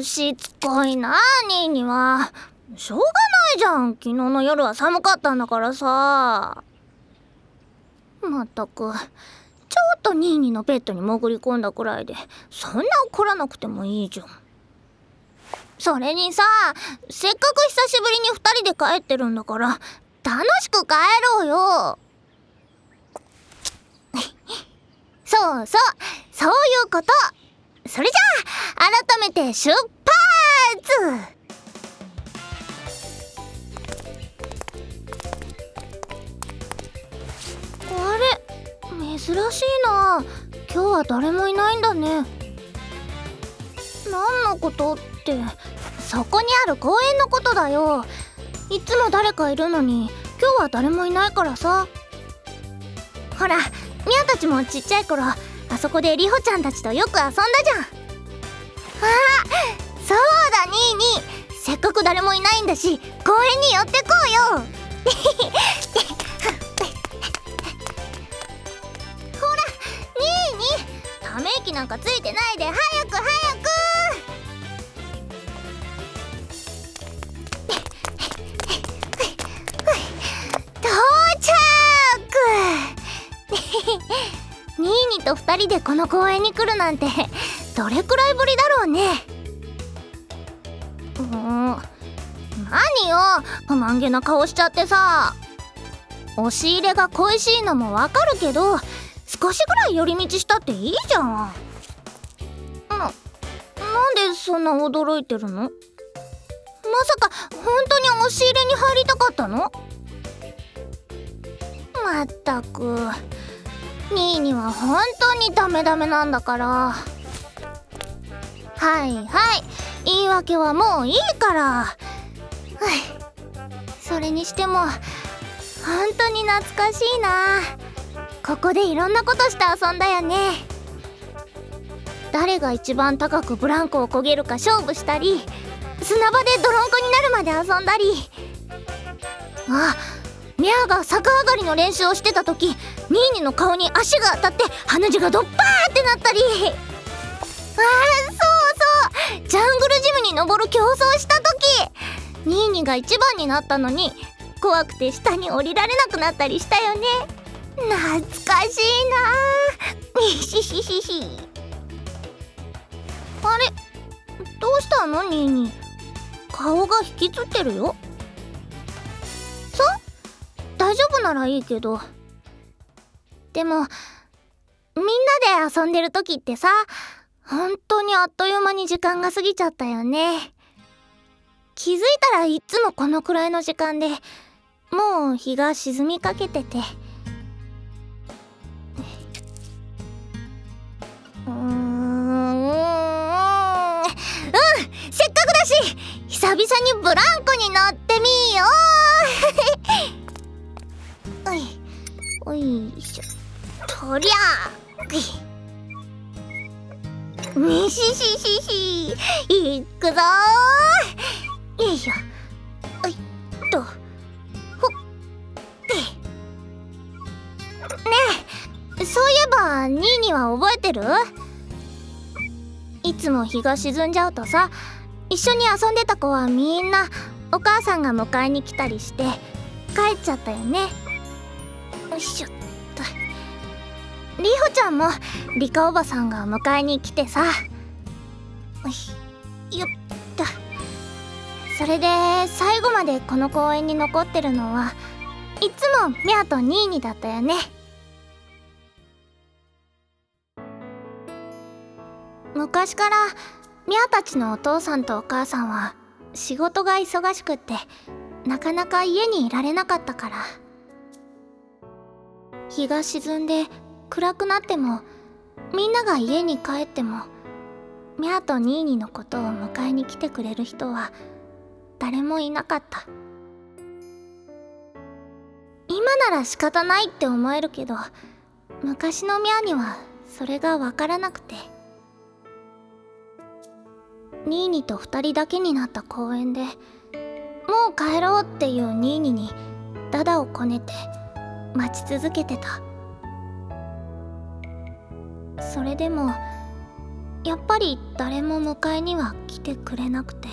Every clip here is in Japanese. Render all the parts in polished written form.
しつこいなニーニは。しょうがないじゃん、昨日の夜は寒かったんだからさ。まったく、ちょっとニーニのベッドに潜り込んだくらいでそんな怒らなくてもいいじゃん。それにさ、せっかく久しぶりに2人で帰ってるんだから楽しく帰ろうよ。そうそう、そういうこと。それじゃあ改めて出発。あれ、珍しいな。今日は誰もいないんだね。何のことって、そこにある公園のことだよ。いつも誰かいるのに今日は誰もいないからさ。ほら、ミアたちもちっちゃい頃あそこでリホちゃんたちとよく遊んだじゃん。そうだニーニー、せっかく誰もいないんだし公園に寄ってこうよ。ほらニーニー、ため息なんかついてないで早く早く。ニーニと2人でこの公園に来るなんてどれくらいぶりだろうね。何よ、不満げな顔しちゃってさ。押し入れが恋しいのもわかるけど少しぐらい寄り道したっていいじゃん。なんでそんな驚いてるの？まさか本当に押し入れに入りたかったの？まったくニーニは本当にダメダメなんだから。はいはい、言い訳はもういいから。それにしても本当に懐かしいな。ここでいろんなことして遊んだよね。誰が一番高くブランコを漕げるか勝負したり、砂場で泥んこになるまで遊んだり。ミャアが逆上がりの練習をしてた時、ニーニの顔に足が当たって鼻血がドッパーってなったり。そうそう、ジャングルジムに登る競争した時、ニーニが一番になったのに怖くて下に降りられなくなったりしたよね。懐かしいな。ひひひひ。あれ、どうしたのニーニ、顔が引きつってるよ。大丈夫ならいいけど。でもみんなで遊んでる時ってさ、本当にあっという間に時間が過ぎちゃったよね。気づいたらいつもこのくらいの時間でもう日が沈みかけてて。せっかくだし久々にブランコに乗ってみよう。おいしょ、とりゃみしししし、いくぞー。よいしょ、おいっと、ほっねえ、そういえばニーニは覚えてる？いつも日が沈んじゃうとさ、一緒に遊んでた子はみんなお母さんが迎えに来たりして帰っちゃったよね。よいしょっと。リホちゃんもリカおばさんが迎えに来てさ。よっと。それで最後までこの公園に残ってるのはいつもミャアとニーニだったよね。昔からミャアたちのお父さんとお母さんは仕事が忙しくってなかなか家にいられなかったから、日が沈んで暗くなってもみんなが家に帰ってもミャアとニーニのことを迎えに来てくれる人は誰もいなかった。今なら仕方ないって思えるけど、昔のミャアにはそれが分からなくて、ニーニと2人だけになった公園でもう帰ろうっていうニーニにダダをこねて待ち続けてた。それでもやっぱり誰も迎えには来てくれなくて、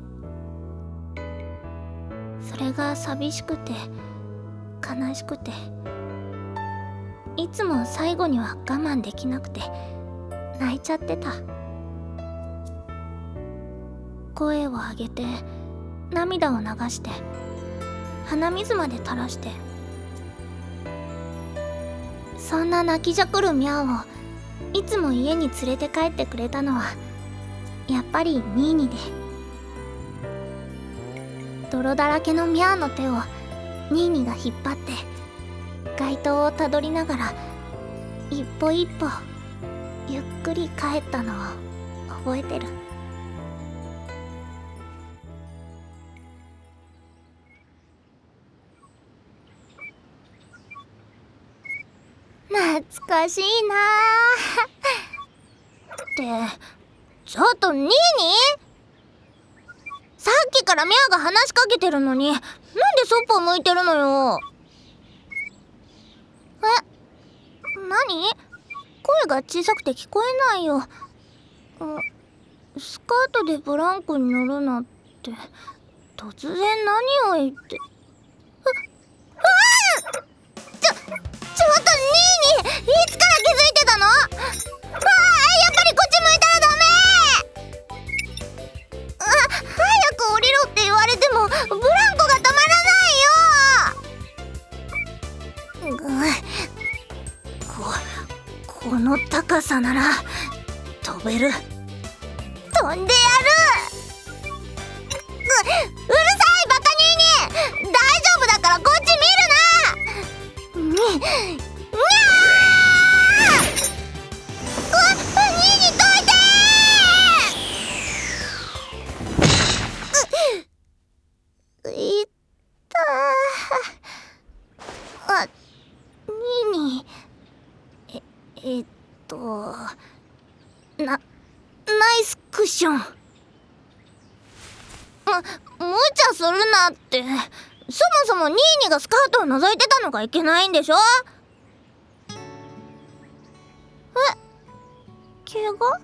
それが寂しくて悲しくて、いつも最後には我慢できなくて泣いちゃってた。声を上げて涙を流して鼻水まで垂らして、そんな泣きじゃくるミャオをいつも家に連れて帰ってくれたのはやっぱりニーニで、泥だらけのミャオの手をニーニが引っ張って街灯をたどりながら一歩一歩ゆっくり帰ったのを覚えてる。懐かしいなってちょっとニーニー、さっきからミャアが話しかけてるのになんでそっぽを向いてるのよ。何？声が小さくて聞こえないよ。スカートでブランコに乗るなって突然何を言って。ちょっとニーニー、いつから気づいてたの？やっぱりこっち向いたらダメ。早く降りろって言われてもブランコが止まらないよ。この高さなら飛べる。飛んでやる。うるさいバカニーニー、大丈夫だからこっち見るな。ニーニーどいてー。いったー。ニーニー、ナイスクッション。無茶するなって。そもそもニーニーがスカートを覗いてたのがいけないんでしょ。怪我？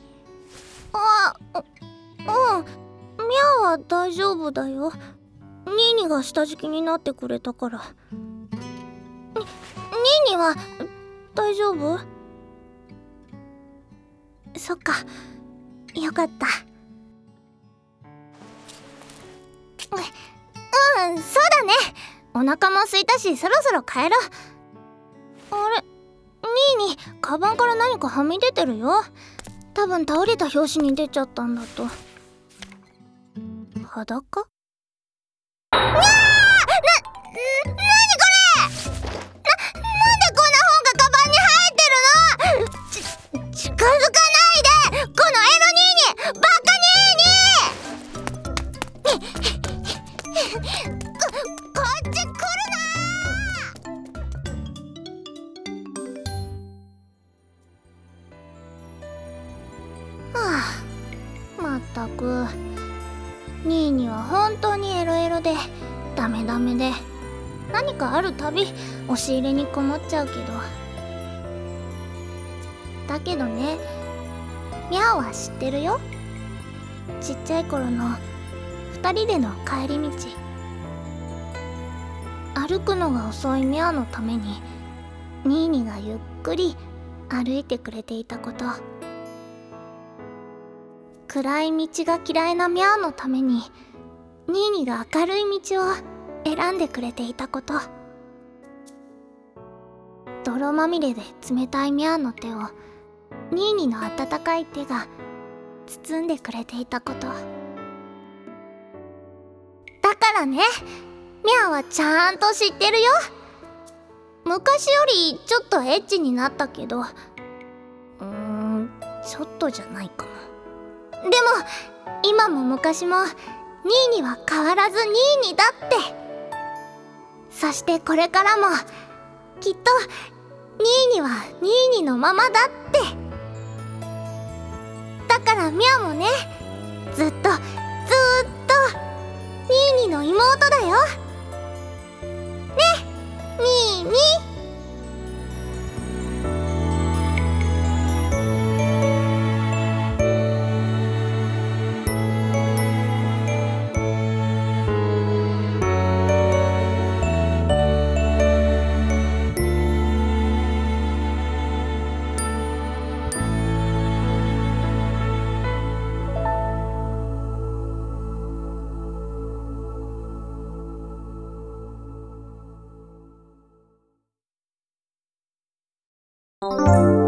うん、ミャアは大丈夫だよ。ニーニーが下敷きになってくれたから。ニーニーは大丈夫？そっか、よかった。そうだね。お腹も空いたしそろそろ帰ろう。あれ、ニーニー、カバンから何かはみ出てるよ。多分倒れた拍子に出ちゃったんだと。裸？なにこれ！なんでこんな本がカバンに入ってるの？近づかないで、このエロニーニー、バカニーニー。こっち来るな。まったくニーニーは本当にエロエロでダメダメで、何かあるたび押し入れにこもっちゃうけど、だけどね、ミャオは知ってるよ。ちっちゃい頃の2人での帰り道、歩くのが遅いミャオのためにニーニーがゆっくり歩いてくれていたこと、暗い道が嫌いなミャオのためにニーニーが明るい道を選んでくれていたこと、泥まみれで冷たいミャオの手をニーニーの温かい手が包んでくれていたこと。だからね、ミャオはちゃんと知ってるよ。昔よりちょっとエッチになったけど、ちょっとじゃないかも。でも今も昔もニーニーは変わらずニーニーだって。そしてこれからもきっとニーニーはニーニーのままだって。だからミャオもね、ずっとニーニーの妹だよ。ね、ニーニー。 う。